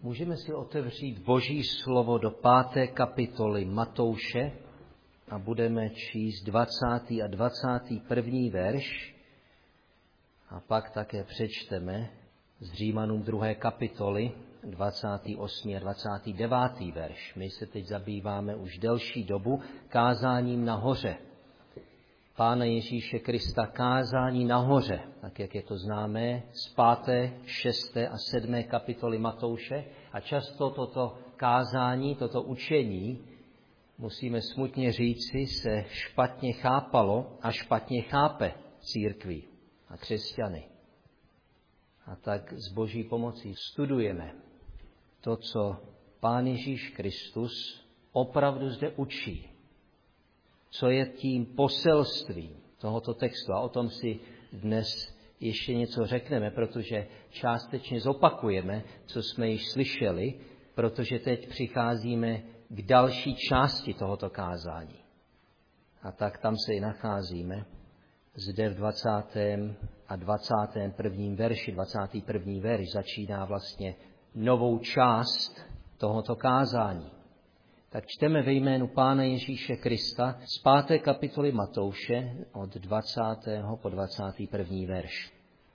Můžeme si otevřít Boží slovo do 5. kapitoly Matouše a budeme číst 20. a 21. verš a pak také přečteme z Římanům 2. kapitoly 28. a 29. verš. My se teď zabýváme už delší dobu kázáním nahoře. Pána Ježíše Krista kázání nahoře, tak jak je to známé z 5., 6. a 7. kapitoly Matouše. A často toto kázání, toto učení, musíme smutně říci, se špatně chápalo a špatně chápe církví a křesťany. A tak s Boží pomocí studujeme to, co Pán Ježíš Kristus opravdu zde učí. Co je tím poselstvím tohoto textu. A o tom si dnes ještě něco řekneme, protože částečně zopakujeme, co jsme již slyšeli, protože teď přicházíme k další části tohoto kázání. A tak tam se i nacházíme. Zde v 20. a 21. verši, 21. verš začíná vlastně novou část tohoto kázání. Tak čteme ve jménu Pána Ježíše Krista z 5. kapitoly Matouše od 20. po 21. verš.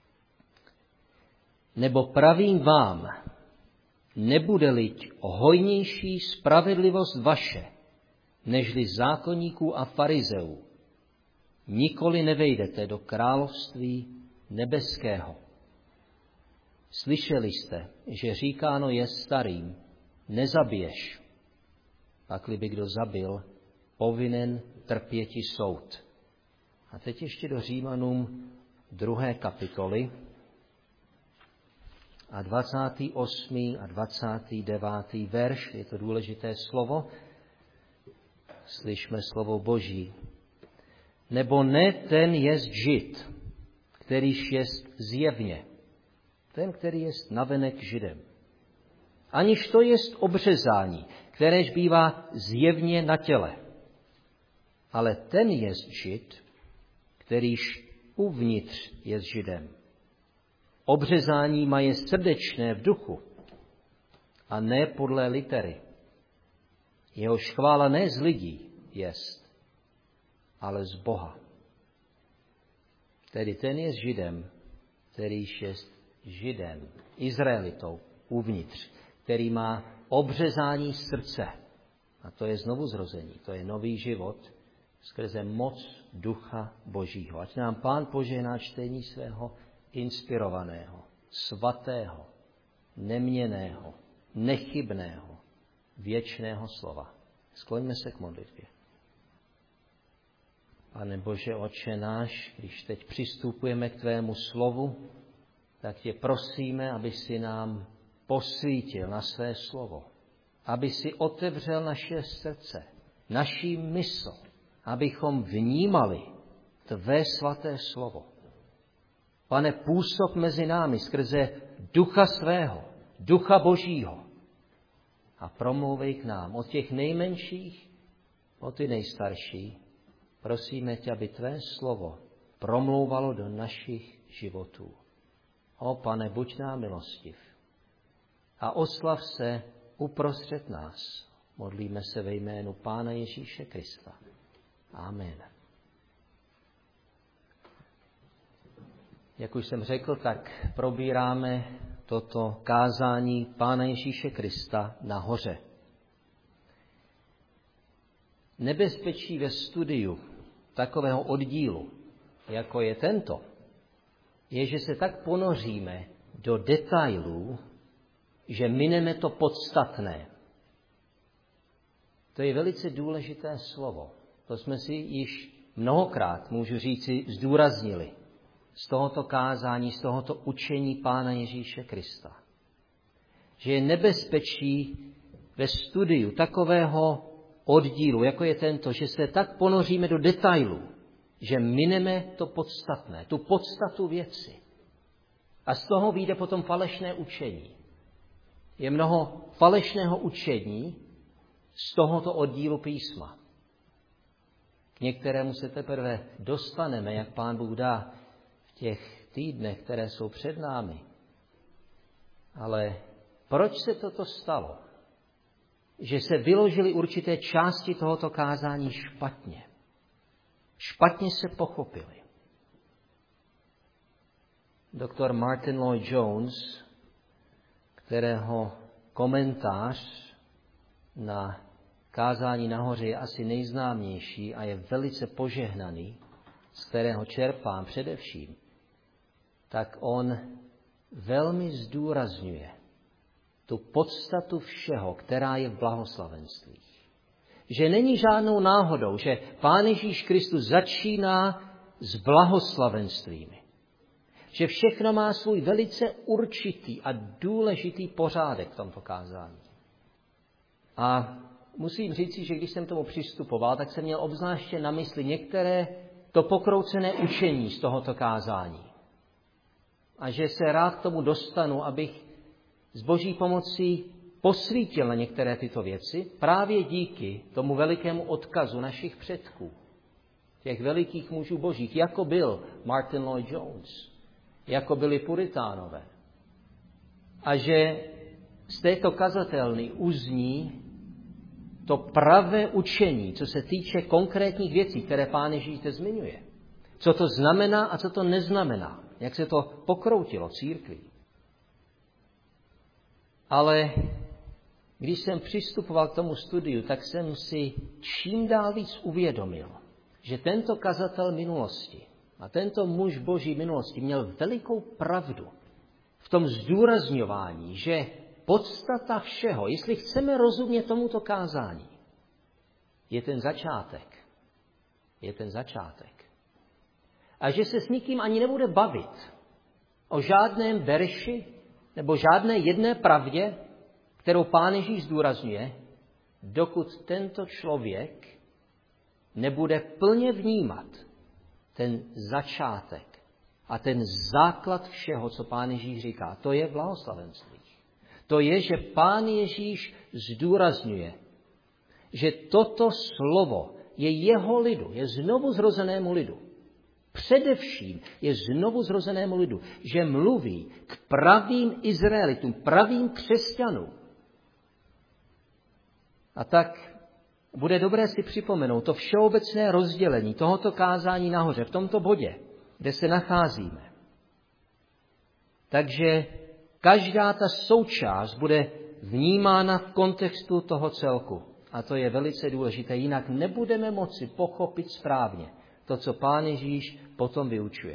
Nebo pravím vám, nebude-li hojnější spravedlivost vaše, nežli zákonníků a farizeů, nikoli nevejdete do království nebeského. Slyšeli jste, že říkáno je starým, nezabiješ. Pakli by kdo zabil, povinen trpěti soud. A teď ještě do Římanům 2. kapitoly a 28. a 29. verš, je to důležité slovo. Slyšme slovo Boží. Nebo ne ten jest žid, kterýž jest zjevně, ten, který jest navenek židem. Aniž to jest obřezání, kteréž bývá zjevně na těle. Ale ten jest žid, kterýž uvnitř jest židem. Obřezání má je srdečné v duchu a ne podle litery. Jehož chvála ne z lidí jest, ale z Boha. Tedy ten jest židem, kterýž jest židem, Izraelitou uvnitř, který má obřezání srdce. A to je znovuzrození, to je nový život skrze moc Ducha Božího. Ať nám Pán požehná čtení svého inspirovaného, svatého, neměnného, nechybného, věčného slova. Skloňme se k modlitbě. Pane Bože, Otče náš, když teď přistupujeme k tvému slovu, tak tě prosíme, aby si nám posvítil na své slovo, aby si otevřel naše srdce, naší mysl, abychom vnímali tvé svaté slovo. Pane, působ mezi námi skrze Ducha svého, Ducha Božího a promlouvej k nám od těch nejmenších po ty nejstarší. Prosíme tě, aby tvé slovo promlouvalo do našich životů. O Pane, buď nám milostiv a oslav se uprostřed nás. Modlíme se ve jménu Pána Ježíše Krista. Amen. Jak už jsem řekl, tak probíráme toto kázání Pána Ježíše Krista nahoře. Nebezpečí ve studiu takového oddílu, jako je tento, je, že se tak ponoříme do detailů, že mineme to podstatné. To je velice důležité slovo. To jsme si již mnohokrát, můžu říci, zdůraznili z tohoto kázání, z tohoto učení Pána Ježíše Krista. Že je nebezpečí ve studiu takového oddílu, jako je tento, že se tak ponoříme do detailů, že mineme to podstatné, tu podstatu věci. A z toho vyjde potom falešné učení. Je mnoho falešného učení z tohoto oddílu písma. K některému se teprve dostaneme, jak Pán Bůh dá, v těch týdnech, které jsou před námi. Ale proč se toto stalo? Že se vyložily určité části tohoto kázání špatně. Špatně se pochopily. Doktor Martin Lloyd-Jones, kterého komentář na kázání nahoře je asi nejznámější a je velice požehnaný, z kterého čerpám především, tak on velmi zdůrazňuje tu podstatu všeho, která je v blahoslavenstvích. Že není žádnou náhodou, že Pán Ježíš Kristus začíná s blahoslavenstvími. Že všechno má svůj velice určitý a důležitý pořádek v tomto kázání. A musím říci, že když jsem tomu přistupoval, tak jsem měl obzvláště na mysli některé to pokroucené učení z tohoto kázání. A že se rád k tomu dostanu, abych s Boží pomocí posvítil na některé tyto věci, právě díky tomu velikému odkazu našich předků, těch velikých mužů božích, jako byl Martin Lloyd-Jones, jako byli puritánové. A že z této kazatelny uzní to pravé učení, co se týče konkrétních věcí, které Pán Ježíš zde zmiňuje. Co to znamená a co to neznamená. Jak se to pokroutilo církví. Ale když jsem přistupoval k tomu studiu, tak jsem si čím dál víc uvědomil, že tento kazatel minulosti a tento muž boží minulosti měl velikou pravdu v tom zdůrazňování, že podstata všeho, jestli chceme rozumět tomuto kázání, je ten začátek. Je ten začátek. A že se s nikým ani nebude bavit o žádném verši nebo žádné jedné pravdě, kterou Pán Ježíš zdůrazňuje, dokud tento člověk nebude plně vnímat ten začátek a ten základ všeho, co Pán Ježíš říká. To je blahoslavenství. To je, že Pán Ježíš zdůrazňuje, že toto slovo je jeho lidu, je znovu zrozenému lidu. Především je znovu zrozenému lidu, že mluví k pravým Izraelitům, pravým křesťanům. A tak bude dobré si připomenout to všeobecné rozdělení tohoto kázání nahoře, v tomto bodě, kde se nacházíme. Takže každá ta součást bude vnímána v kontextu toho celku. A to je velice důležité, jinak nebudeme moci pochopit správně to, co Pán Ježíš potom vyučuje.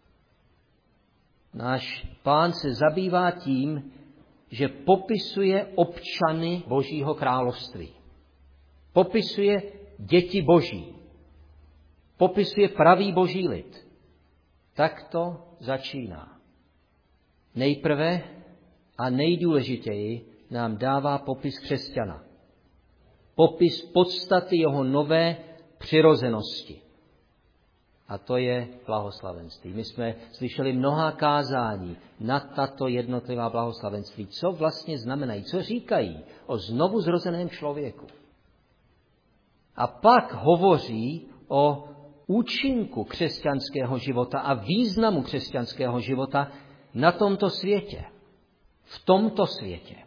Náš Pán se zabývá tím, že popisuje občany Božího království. Popisuje děti Boží. Popisuje pravý Boží lid. Tak to začíná. Nejprve a nejdůležitěji nám dává popis křesťana. Popis podstaty jeho nové přirozenosti. A to je blahoslavenství. My jsme slyšeli mnohá kázání na tato jednotlivá blahoslavenství. Co vlastně znamenají, co říkají o znovu zrozeném člověku. A pak hovoří o účinku křesťanského života a významu křesťanského života na tomto světě. V tomto světě.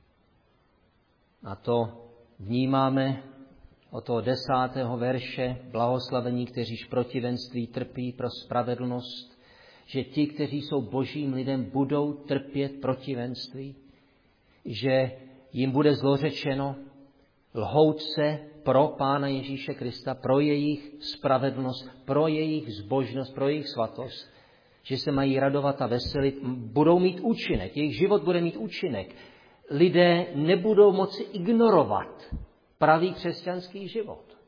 A to vnímáme od toho 10. verše, blahoslavení, kteříž protivenství trpí pro spravedlnost, že ti, kteří jsou božím lidem, budou trpět protivenství, že jim bude zlořečeno lhouce pro Pána Ježíše Krista, pro jejich spravedlnost, pro jejich zbožnost, pro jejich svatost, že se mají radovat a veselit, budou mít účinek, jejich život bude mít účinek. Lidé nebudou moci ignorovat pravý křesťanský život.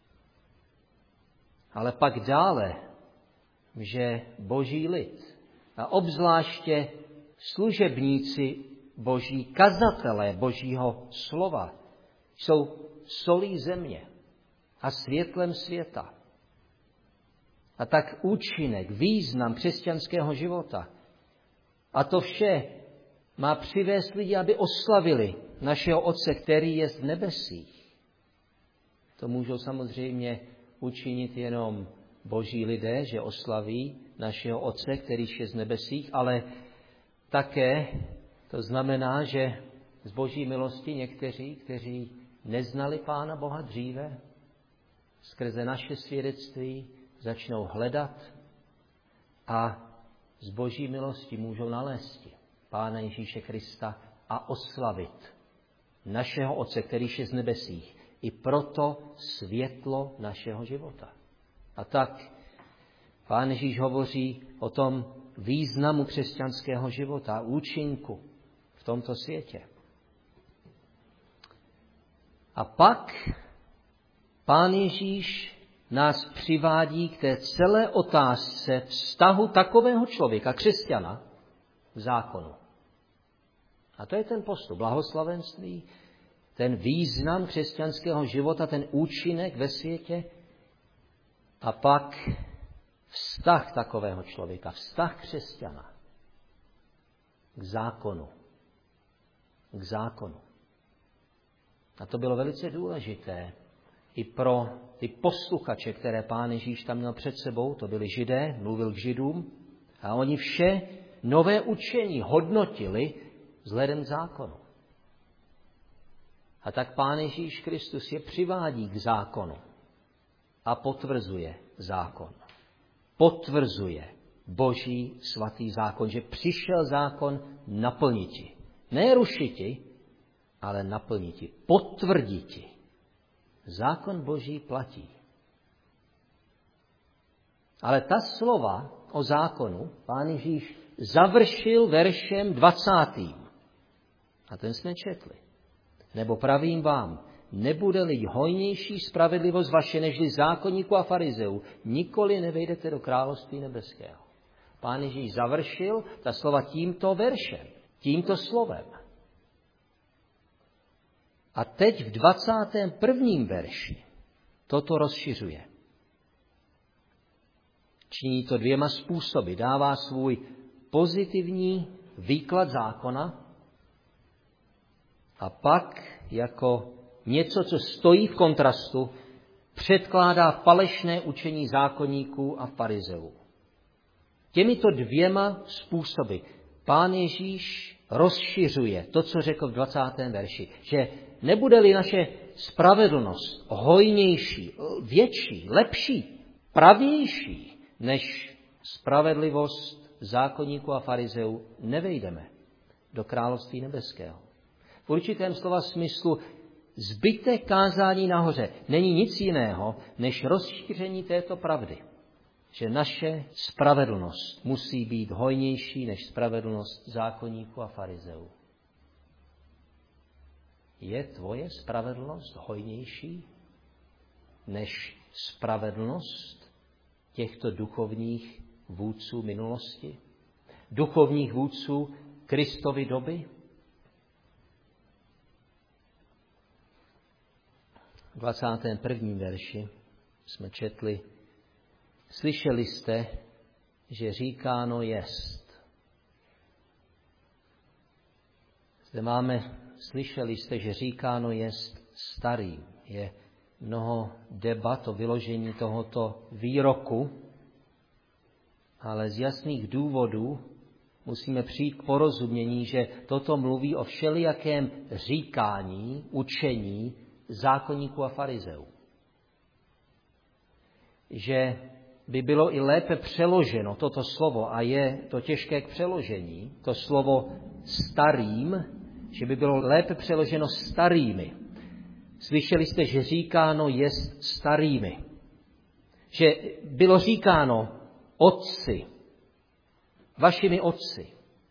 Ale pak dále, že boží lid a obzvláště služebníci boží, kazatelé božího slova jsou solí země a světlem světa. A tak účinek, význam křesťanského života. A to vše má přivést lidi, aby oslavili našeho Otce, který je v nebesích. To můžou samozřejmě učinit jenom boží lidé, že oslaví našeho Otce, který je z nebesích, ale také to znamená, že z boží milosti někteří, kteří neznali Pána Boha dříve, skrze naše svědectví začnou hledat a z boží milosti můžou nalézt Pána Ježíše Krista a oslavit našeho Otce, který je z nebesích, i proto světlo našeho života. A tak Pán Ježíš hovoří o tom významu křesťanského života a účinku v tomto světě. A pak Pán Ježíš nás přivádí k té celé otázce vztahu takového člověka, křesťana, k zákonu. A to je ten postup blahoslavenství, ten význam křesťanského života, ten účinek ve světě a pak vztah takového člověka, vztah křesťana k zákonu. K zákonu. A to bylo velice důležité i pro ty posluchače, které Pán Ježíš tam měl před sebou, to byli Židé, mluvil k Židům, a oni vše nové učení hodnotili vzhledem k zákonu. A tak Pán Ježíš Kristus je přivádí k zákonu a potvrzuje zákon. Potvrzuje boží svatý zákon, že přišel zákon naplniti. Ne rušiti, ale naplniti, potvrditi. Zákon boží platí. Ale ta slova o zákonu Pán Ježíš završil veršem 20. A ten jsme četli. Nebo pravím vám, nebude-li hojnější spravedlivost vaše nežli zákonníků a farizeů, nikoli nevejdete do království nebeského. Pán Ježíš završil ta slova tímto veršem, tímto slovem. A teď v 21. verši toto rozšiřuje. Činí to dvěma způsoby. Dává svůj pozitivní výklad zákona a pak jako něco, co stojí v kontrastu, předkládá falešné učení zákonníků a farizeů. Těmito dvěma způsoby Pán Ježíš rozšiřuje to, co řekl v 20. verši, že nebude-li naše spravedlnost hojnější, větší, lepší, pravější než spravedlivost zákonníků a farizeů, nevejdeme do království nebeského. V určitém slova smyslu zbytek kázání nahoře není nic jiného, než rozšíření této pravdy, že naše spravedlnost musí být hojnější než spravedlnost zákonníků a farizeů. Je tvoje spravedlnost hojnější než spravedlnost těchto duchovních vůdců minulosti? Duchovních vůdců Kristovy doby? V 21. verši jsme četli: Slyšeli jste, že říkáno jest. Zde máme: Slyšeli jste, že říkáno jest starým. Je mnoho debat o vyložení tohoto výroku, ale z jasných důvodů musíme přijít k porozumění, že toto mluví o všelijakém říkání, učení zákonníků a farizeů. Že by bylo i lépe přeloženo toto slovo, a je to těžké k přeložení, to slovo starým, že by bylo lépe přeloženo starými. Slyšeli jste, že říkáno jest starými. Že bylo říkáno otci, vašimi otci.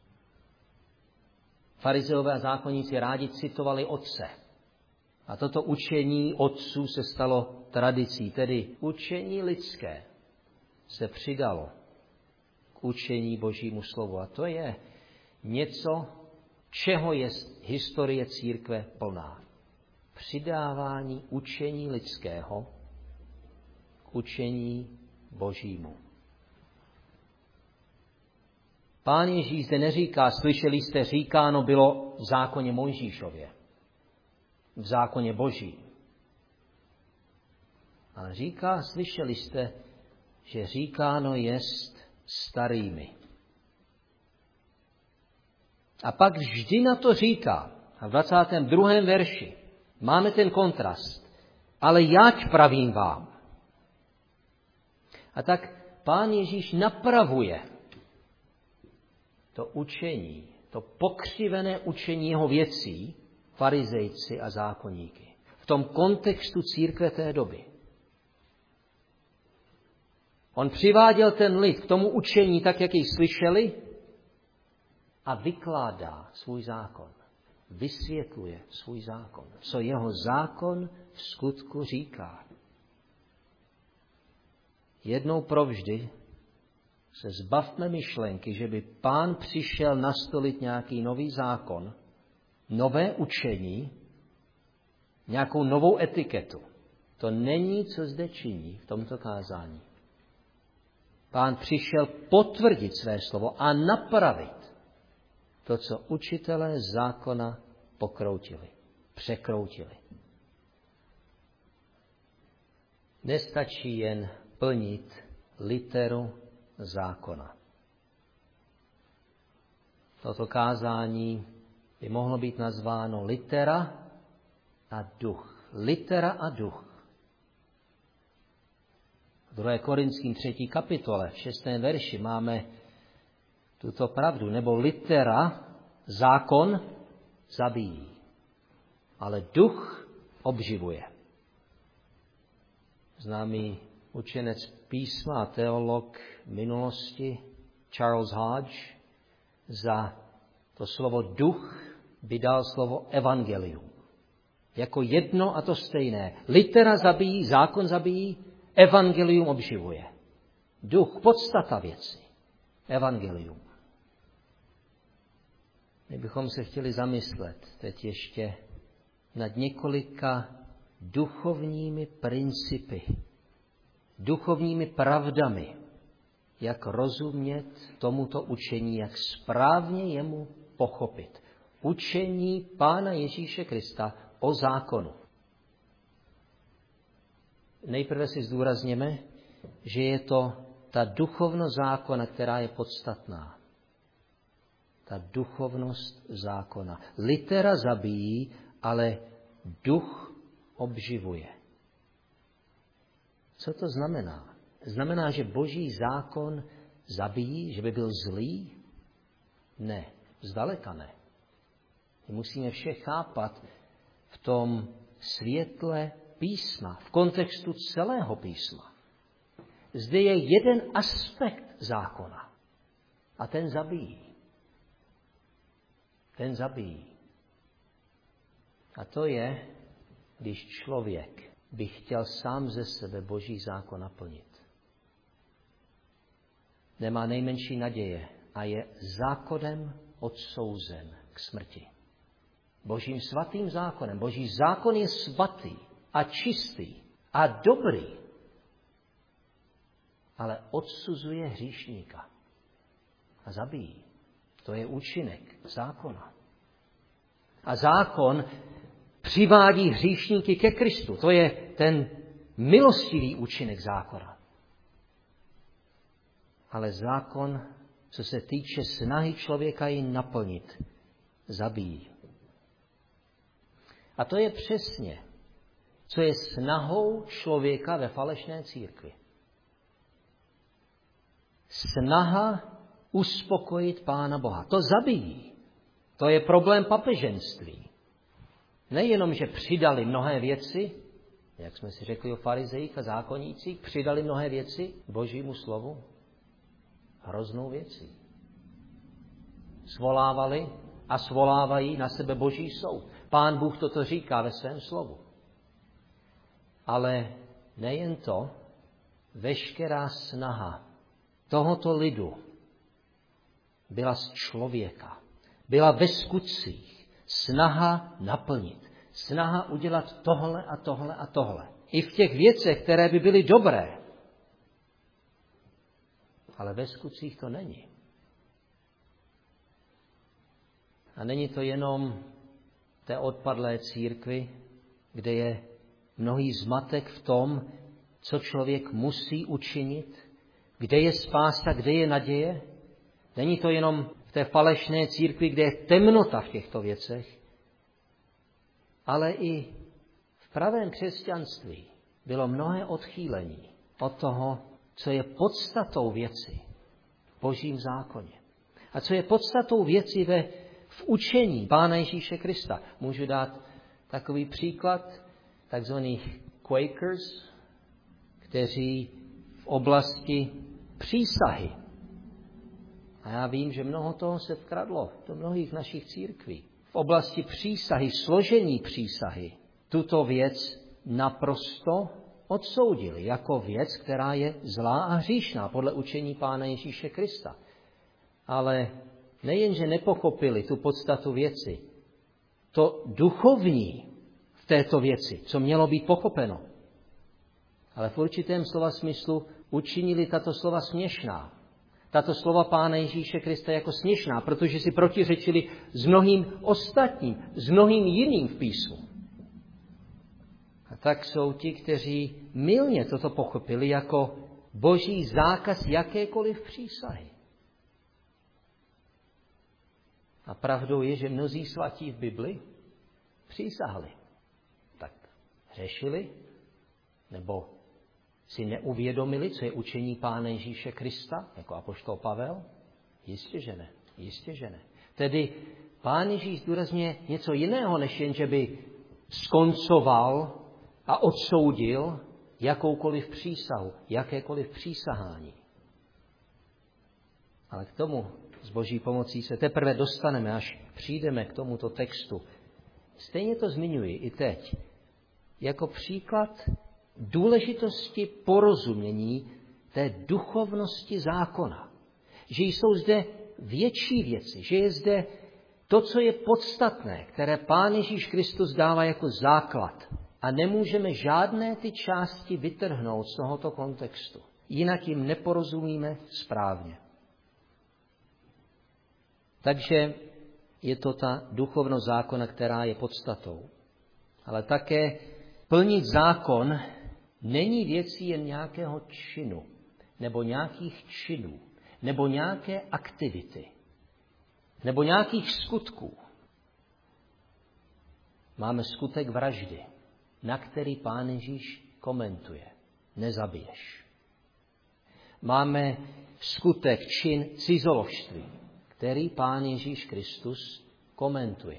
Farizeové a zákonníci rádi citovali otce. A toto učení otců se stalo tradicí, tedy učení lidské se přidalo k učení Božímu slovu. A to je něco, čeho je historie církve plná. Přidávání učení lidského k učení Božímu. Pán Ježíš zde neříká: slyšeli jste, říkáno bylo v zákoně Mojžíšově, v zákoně Boží. Ale říká: slyšeli jste, že říkáno jest starými. A pak vždy na to říká, A v 22. verši máme ten kontrast. Ale jať pravím vám. A tak Pán Ježíš napravuje to učení, to pokřivené učení jeho věcí, farizejci a zákonníky. V tom kontextu církve té doby. On přiváděl ten lid k tomu učení tak, jak jej slyšeli, a vykládá svůj zákon. Vysvětluje svůj zákon. Co jeho zákon v skutku říká. Jednou provždy se zbavme myšlenky, že by Pán přišel nastolit nějaký nový zákon, nové učení, nějakou novou etiketu. To není, co zde činí v tomto kázání. Pán přišel potvrdit své slovo a napravit to, co učitelé zákona pokroutili, překroutili. Nestačí jen plnit literu zákona. Toto kázání by mohlo být nazváno litera a duch. Litera a duch. V 2. Korinským 3. kapitole, v 6. verši máme tuto pravdu. Nebo litera, zákon, zabíjí, ale duch obživuje. Známý učenec písma a teolog minulosti Charles Hodge za to slovo duch by dal slovo evangelium. Jako jedno a to stejné. Litera zabíjí, zákon zabíjí, evangelium obživuje. Duch, podstata věci. Evangelium. My bychom se chtěli zamyslet teď ještě nad několika duchovními principy, duchovními pravdami, jak rozumět tomuto učení, jak správně jemu pochopit. Učení Pána Ježíše Krista o zákonu. Nejprve si zdůrazněme, že je to ta duchovnost zákona, která je podstatná. Ta duchovnost zákona. Litera zabíjí, ale duch obživuje. Co to znamená? Znamená, že Boží zákon zabíjí, že by byl zlý? Ne, zdaleka ne. My musíme vše chápat v tom světle písma, v kontextu celého písma. Zde je jeden aspekt zákona a ten zabíjí. Ten zabíjí. A to je, když člověk by chtěl sám ze sebe Boží zákon naplnit. Nemá nejmenší naděje a je zákonem odsouzen k smrti. Božím svatým zákonem. Boží zákon je svatý a čistý a dobrý, ale odsuzuje hříšníka a zabíjí. To je účinek zákona. A zákon přivádí hříšníky ke Kristu. To je ten milostivý účinek zákona. Ale zákon, co se týče snahy člověka ji naplnit, zabíjí. A to je přesně, co je snahou člověka ve falešné církvi. Snaha uspokojit Pána Boha. To zabíjí. To je problém papeženství. Nejenom, že přidali mnohé věci, jak jsme si řekli o farizejích a zákonnících, přidali mnohé věci Božímu slovu. Hroznou věcí. Svolávali a svolávají na sebe Boží soud. Pán Bůh toto říká ve svém slovu. Ale nejen to, veškerá snaha tohoto lidu byla z člověka. Byla ve skutcích snaha naplnit. Snaha udělat tohle a tohle a tohle. I v těch věcech, které by byly dobré. Ale ve skutcích to není. A není to jenom té odpadlé církvi, kde je mnohý zmatek v tom, co člověk musí učinit, kde je spása, kde je naděje. Není to jenom v té falešné církvi, kde je temnota v těchto věcech, Ale i v pravém křesťanství bylo mnohé odchýlení od toho, co je podstatou věci v Božím zákoně. A co je podstatou věci v učení Pána Ježíše Krista. Můžu dát takový příklad takzvaných Quakers, kteří v oblasti přísahy. A já vím, že mnoho toho se vkradlo do mnohých našich církví. V oblasti přísahy, složení přísahy, tuto věc naprosto odsoudili jako věc, která je zlá a hříšná podle učení Pána Ježíše Krista. Ale nejenže nepochopili tu podstatu věci, to duchovní v této věci, co mělo být pochopeno, ale v určitém slova smyslu učinili tato slova směšná. Tato slova Pána Ježíše Krista jako směšná, protože si protiřečili s mnohým ostatním, s mnohým jiným v písmu. A tak jsou ti, kteří mylně toto pochopili jako Boží zákaz jakékoliv přísahy. A pravdou je, že mnozí svatí v Bibli přísahali. Tak hřešili, nebo si neuvědomili, co je učení Pána Ježíše Krista, jako apoštol Pavel? Jistě, že ne. Jistě, že ne. Tedy Pán Ježíš zdůrazňuje něco jiného, než jen, že by skoncoval a odsoudil jakoukoliv přísahu, jakékoliv přísahání. Ale k tomu s Boží pomocí se teprve dostaneme, až přijdeme k tomuto textu. Stejně to zmiňuji i teď, jako příklad důležitosti porozumění té duchovnosti zákona. Že jsou zde větší věci, že je zde to, co je podstatné, které Pán Ježíš Kristus dává jako základ. A nemůžeme žádné ty části vytrhnout z tohoto kontextu. Jinak jim neporozumíme správně. Takže je to ta duchovnost zákona, která je podstatou. Ale také plnit zákon není věcí jen nějakého činu, nebo nějakých činů, nebo nějaké aktivity, nebo nějakých skutků. Máme skutek vraždy, na který Pán Ježíš komentuje. Nezabiješ. Máme skutek, čin cizoložství, který Pán Ježíš Kristus komentuje.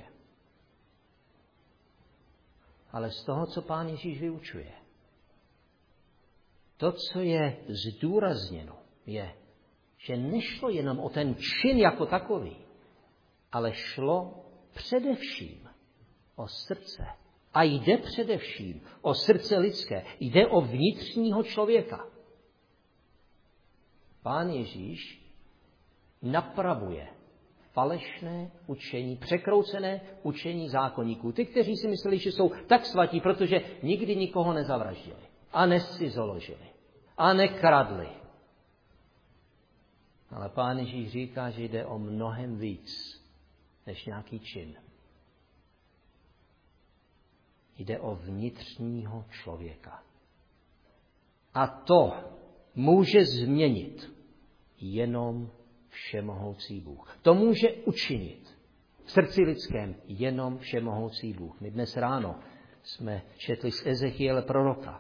Ale z toho, co Pán Ježíš vyučuje, to, co je zdůrazněno, je, že nešlo jenom o ten čin jako takový, ale šlo především o srdce. A jde především o srdce lidské. Jde o vnitřního člověka. Pán Ježíš napravuje falešné učení, překroucené učení zákonníků. Ty, kteří si mysleli, že jsou tak svatí, protože nikdy nikoho nezavraždili a nescizoložili a nekradli. Ale Pán Ježíš říká, že jde o mnohem víc než nějaký čin. Jde o vnitřního člověka. A to může změnit jenom všemohoucí Bůh. To může učinit v srdci lidském jenom všemohoucí Bůh. My dnes ráno jsme četli z Ezechiele proroka.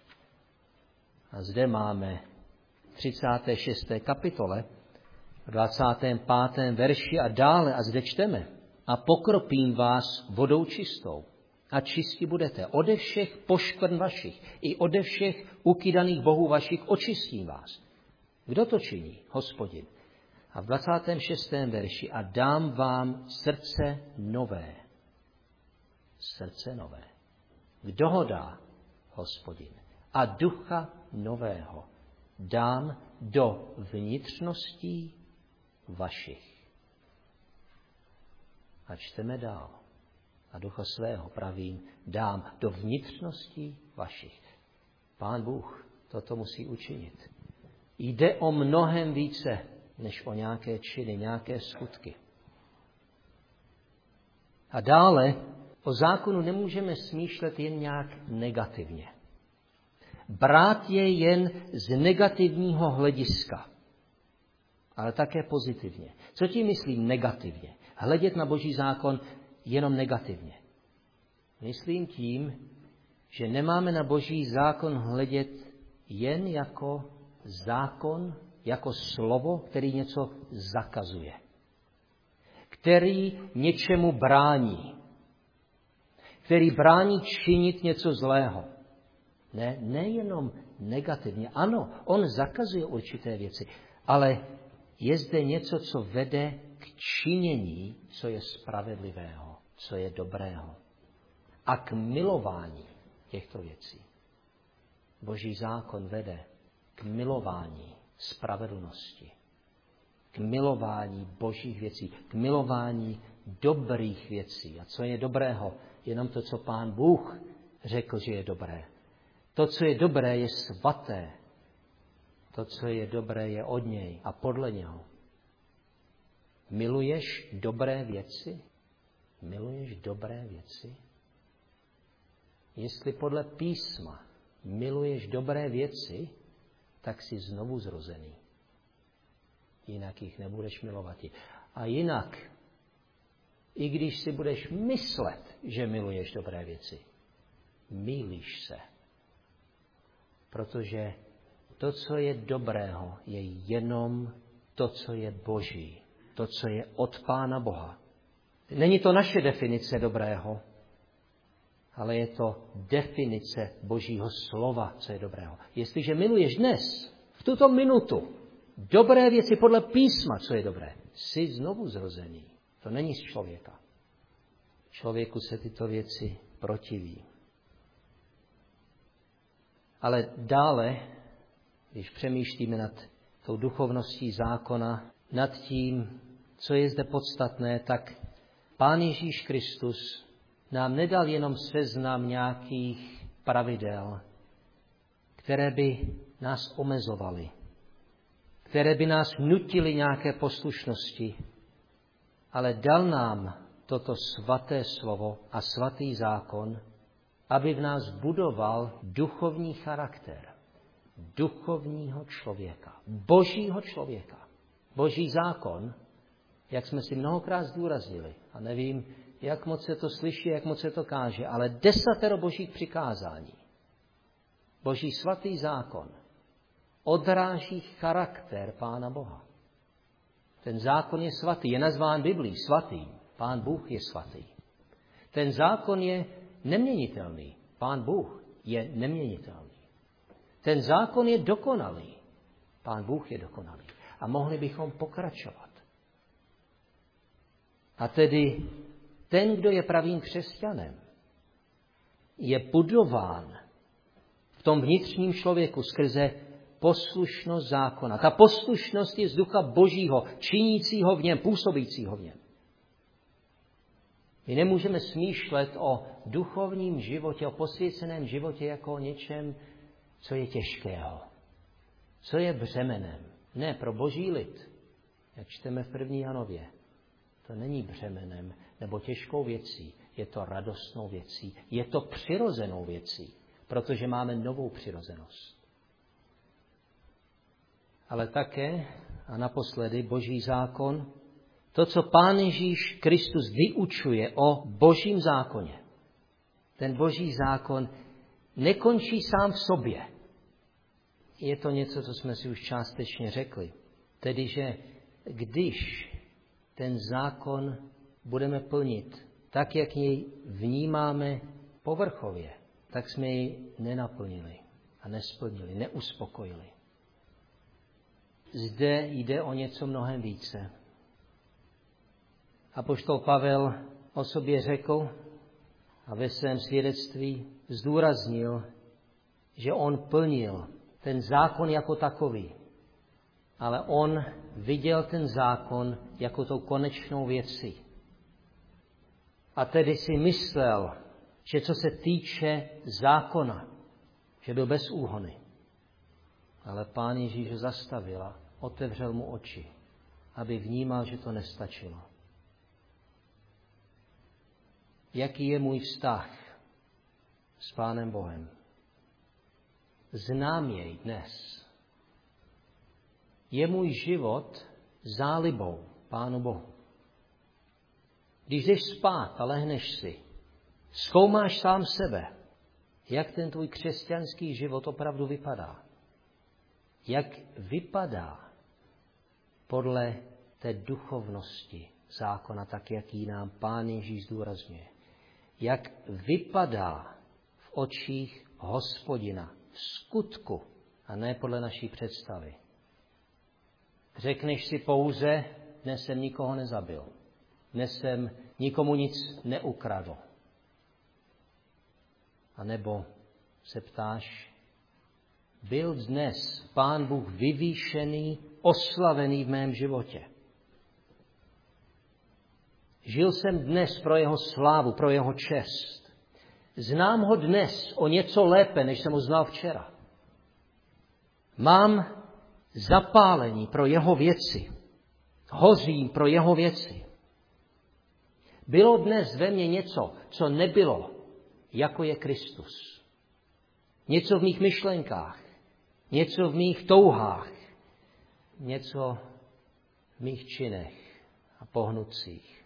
A zde máme 36. kapitole, 25. verši a dále. A zde čteme. A pokropím vás vodou čistou. A čistí budete ode všech poškvrn vašich, i ode všech ukydaných bohů vašich očistím vás. Kdo to činí? Hospodin. A v 26. verši a dám vám srdce nové. Srdce nové. Kdo ho dá? Hospodin. A ducha nového dám do vnitřností vašich. A čteme dál. A ducha svého pravím dám do vnitřností vašich. Pán Bůh toto musí učinit. Jde o mnohem více, než o nějaké činy, nějaké skutky. A dále o zákonu nemůžeme smýšlet jen nějak negativně. Brát je jen z negativního hlediska, ale také pozitivně. Co tím myslím negativně? Hledět na Boží zákon jenom negativně. Myslím tím, že nemáme na Boží zákon hledět jen jako zákon, jako slovo, který něco zakazuje, který něčemu brání, který brání činit něco zlého. Ne, nejenom negativně. Ano, on zakazuje určité věci, ale je zde něco, co vede k činění, co je spravedlivého, co je dobrého. A k milování těchto věcí. Boží zákon vede k milování spravedlnosti, k milování božích věcí, k milování dobrých věcí. A co je dobrého? Jenom to, co Pán Bůh řekl, že je dobré. To, co je dobré, je svaté. To, co je dobré, je od něj a podle něho. Miluješ dobré věci? Miluješ dobré věci? Jestli podle písma miluješ dobré věci, tak jsi znovu zrozený. Jinak jich nebudeš milovat. A jinak, i když si budeš myslet, že miluješ dobré věci, mýlíš se. Protože to, co je dobrého, je jenom to, co je boží. To, co je od Pána Boha. Není to naše definice dobrého, ale je to definice Božího slova, co je dobrého. Jestliže miluješ dnes, v tuto minutu, dobré věci podle písma, co je dobré, jsi znovu zrozený. To není z člověka. Člověku se tyto věci protiví. Ale dále, když přemýšlíme nad tou duchovností zákona, nad tím, co je zde podstatné, tak Pán Ježíš Kristus nám nedal jenom seznam nějakých pravidel, které by nás omezovaly, které by nás nutily nějaké poslušnosti, ale dal nám toto svaté slovo a svatý zákon, aby v nás budoval duchovní charakter, duchovního člověka, božího člověka. Boží zákon, jak jsme si mnohokrát zdůraznili, a nevím, jak moc se to slyší, jak moc se to káže, ale 10 božích přikázání. Boží svatý zákon odráží charakter Pána Boha. Ten zákon je svatý, je nazván Biblí svatý. Pán Bůh je svatý. Ten zákon je neměnitelný. Pán Bůh je neměnitelný. Ten zákon je dokonalý. Pán Bůh je dokonalý. A mohli bychom pokračovat. A tedy ten, kdo je pravým křesťanem, je budován v tom vnitřním člověku skrze poslušnost zákona. Ta poslušnost je z ducha Božího, činícího v něm, působícího v něm. My nemůžeme smýšlet o duchovním životě, o posvěceném životě jako o něčem, co je těžkého, co je břemenem. Ne, pro Boží lid, jak čteme v 1. Janově, to není břemenem nebo těžkou věcí, je to radostnou věcí, je to přirozenou věcí, protože máme novou přirozenost. Ale také, a naposledy, Boží zákon, to, co Pán Ježíš Kristus vyučuje o Božím zákoně. Ten Boží zákon nekončí sám v sobě. Je to něco, co jsme si už částečně řekli. Tedy, že když ten zákon budeme plnit tak, jak jej vnímáme povrchově, tak jsme jej nenaplnili a nesplnili, neuspokojili. Zde jde o něco mnohem více. Apoštol Pavel o sobě řekl a ve svém svědectví zdůraznil, že on plnil ten zákon jako takový, ale on viděl ten zákon jako tou konečnou věcí. A tedy si myslel, že co se týče zákona, že byl bez úhony. Ale Pán Ježíš ho zastavil a otevřel mu oči, aby vnímal, že to nestačilo. Jaký je můj vztah s Pánem Bohem? Znám jej dnes. Je můj život zálibou Pánu Bohu. Když jdeš spát a lehneš si, Zkoumáš sám sebe, jak ten tvůj křesťanský život opravdu vypadá. Jak vypadá podle té duchovnosti zákona, tak jak ji nám Pán Ježíš zdůrazňuje. Jak vypadá v očích Hospodina, v skutku, a ne podle naší představy. Řekneš si pouze, dnes jsem nikoho nezabil, dnes jsem nikomu nic neukradl. A nebo se ptáš, byl dnes Pán Bůh vyvýšený, oslavený v mém životě. Žil jsem dnes pro jeho slávu, pro jeho čest. Znám ho dnes o něco lépe, než jsem ho znal včera. Mám zapálení pro jeho věci. Hořím pro jeho věci. Bylo dnes ve mně něco, co nebylo, jako je Kristus. Něco v mých myšlenkách, něco v mých touhách, něco v mých činech a pohnucích.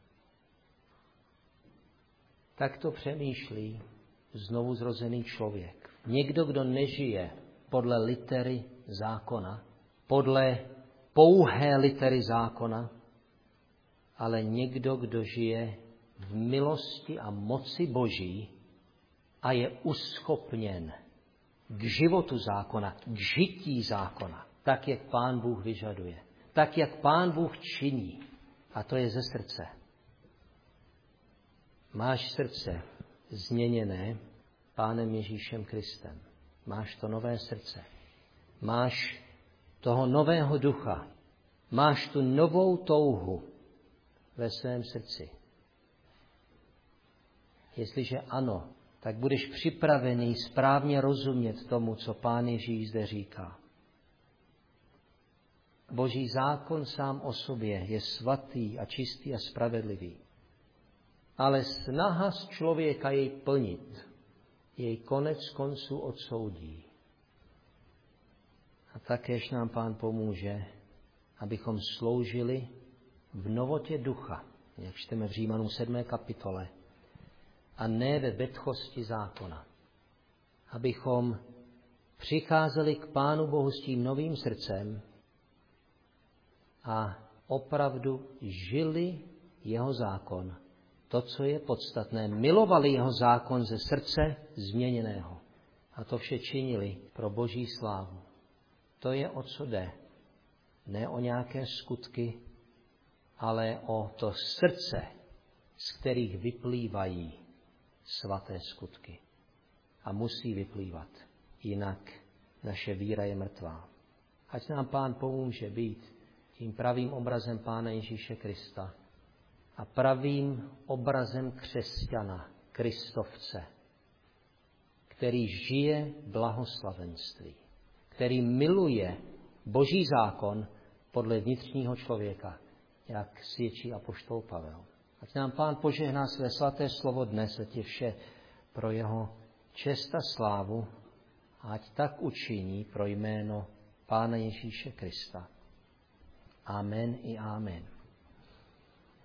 Tak to přemýšlí znovu zrozený člověk. Někdo, kdo nežije podle litery zákona, podle pouhé litery zákona, ale někdo, kdo žije v milosti a moci Boží a je uschopněn k životu zákona, k žití zákona, tak, jak Pán Bůh vyžaduje, tak, jak Pán Bůh činí. A to je ze srdce. Máš srdce změněné Pánem Ježíšem Kristem. Máš to nové srdce. Máš toho nového ducha. Máš tu novou touhu ve svém srdci. Jestliže ano, tak budeš připravený správně rozumět tomu, co Pán Ježíš zde říká. Boží zákon sám o sobě je svatý a čistý a spravedlivý. Ale snaha z člověka jej plnit, jej konec konců odsoudí. A takéž nám Pán pomůže, abychom sloužili v novotě ducha, jak čteme v Římanům 7. kapitole, a ne ve vetchosti zákona. Abychom přicházeli k Pánu Bohu s tím novým srdcem a opravdu žili jeho zákon. To, co je podstatné, milovali jeho zákon ze srdce změněného. A to vše činili pro Boží slávu. To je, o co jde. Ne o nějaké skutky, ale o to srdce, z kterých vyplývají svaté skutky. A musí vyplývat, jinak naše víra je mrtvá. Ať nám Pán pomůže být tím pravým obrazem Pána Ježíše Krista a pravým obrazem křesťana, Kristovce, který žije blahoslavenství, který miluje Boží zákon podle vnitřního člověka, jak svědčí apoštol Pavel. Ať nám Pán požehná své svaté slovo dnes, ať je vše pro jeho čest a slávu, a ať tak učiní pro jméno Pána Ježíše Krista. Amen i amen.